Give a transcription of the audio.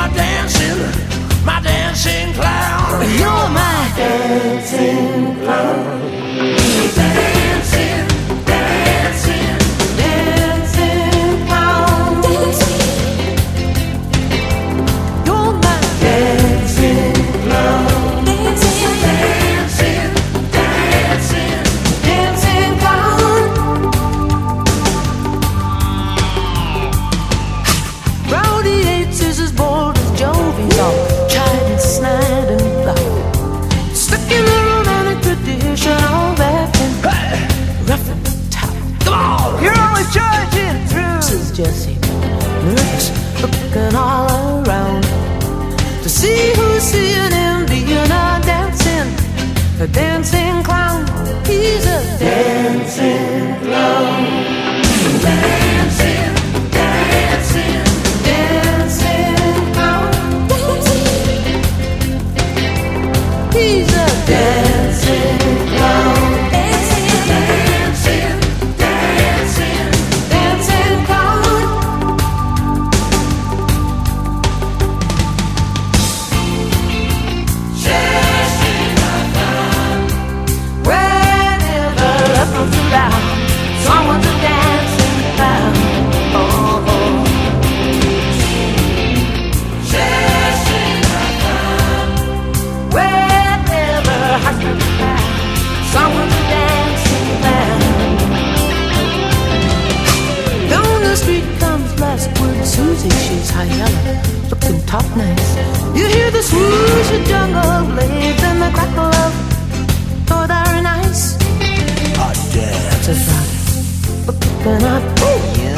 my dancing clown. You're my dancing clown. Dancing, dancing, dancing clown. You're my dancing clown. Dancing, dancing, dancing, dancing clown. Rowdy Yates is as bold as Jovi's all tried and snide and loud. Stuck in the romantic tradition, all that and rough and tough. Come on, you're always charging through, says Jessie, nervous, looking all around to see who's seeing him being a dancing clown. He's a dancing clown. Dancing, dancing, dancing clown. Dancing. He's a dancing clown. Dancing, dancing, dancing, dancing clown. Whenever up comes around, someone's a dancing clown. Oh, oh. Whenever heart comes around, someone's a dancing clown. Down the street comes last word Susie. She's high yellow, looking top nice. You hear the swoosh of jungle blades and the crackle of thought iron ice. A dance. Looking up, oh yeah.